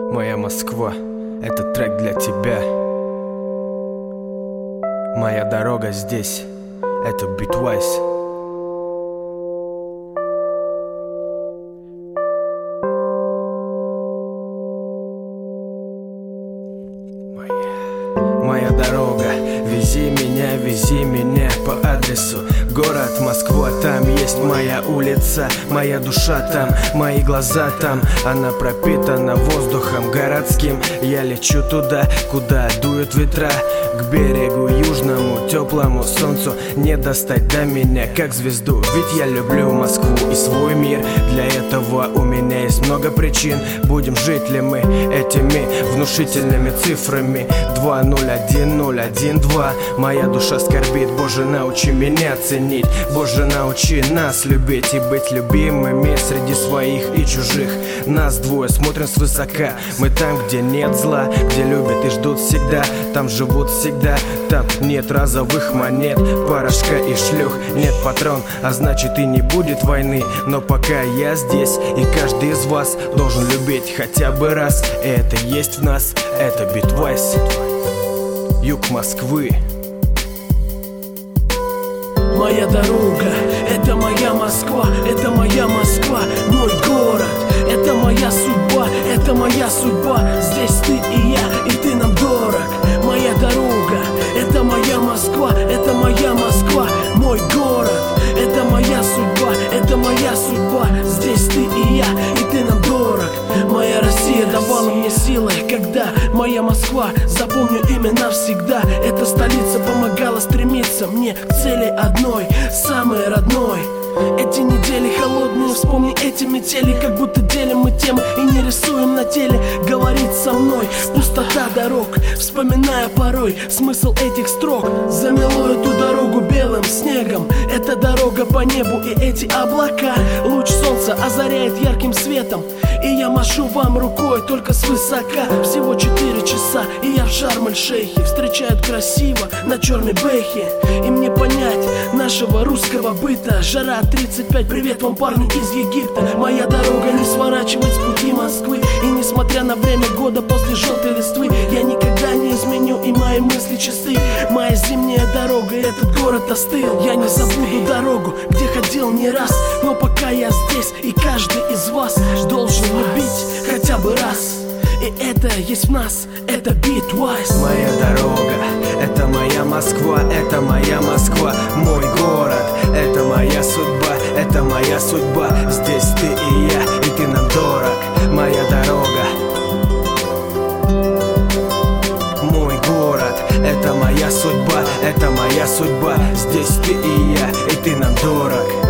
Моя Москва, этот трек для тебя. Моя дорога здесь, это Bitwise. Моя дорога, вези меня по адресу город Москва. Там есть моя улица, моя душа там, мои глаза там. Она пропитана воздухом городским. Я лечу туда, куда дуют ветра, к берегу южному, теплому солнцу. Не достать до меня, как звезду, ведь я люблю Москву и свой мир. Для этого у меня есть много причин. Будем жить ли мы этими внушительными цифрами? 201012. Моя душа скорбит, Боже, научи меня ценить. Боже, научи нас любить и быть любимыми среди своих и чужих. Нас двое, смотрим свысока. Мы там, где нет зла, где любят и ждут всегда. Там живут всегда, там нет разовых монет, порошка и шлюх. Нет патрон, а значит и не будет войны. Но пока я здесь, и каждый из вас должен любить хотя бы раз. И это есть в нас, это Bitwise. Юг Москвы. Моя дорога, это моя Москва, это моя Москва, мой город. Это моя судьба, это моя судьба. Здесь ты и я, и ты нам дорог. Моя дорога, это моя Москва, это моя Москва, мой город. Это моя судьба, это моя судьба. Здесь ты и я, и ты нам дорог. Моя Россия давала мне силы, когда моя Москва, запомню имя навсегда. Эта столица помогала стремиться мне к цели одной, самой родной. Эти недели холодные, вспомни эти метели, как будто делим мы темы и не рисуем на теле. Говорит со мной пустота дорог, вспоминая порой смысл этих строк. Замело эту дорогу белым снегом, это дорога по небу и эти облака. Луч солнца озаряет ярким светом, и я машу вам рукой только свысока. Всего 4 часа, и я в Шарм-эль-Шейхе. Встречают красиво на черной бэхе. И мне понять нашего русского быта. Жара 35, привет вам, парни из Египта. Моя дорога не сворачивает с пути Москвы. И несмотря на время года после желтой листвы, я никогда не изменю и мои мысли чисты. Моя зимняя дорога, этот город остыл. Я не забуду дорогу, где ходил не раз. Но пока я здесь, и каждый из вас должен любить хотя бы раз. И это есть в нас, это Bitwise. Моя дорога, это моя Москва, это моя Москва, мой город. Это моя судьба, это моя судьба. Здесь ты и я, и ты нам дорог. Моя дорога, мой город. Это моя судьба, это моя судьба. Здесь ты и я, и ты нам дорог.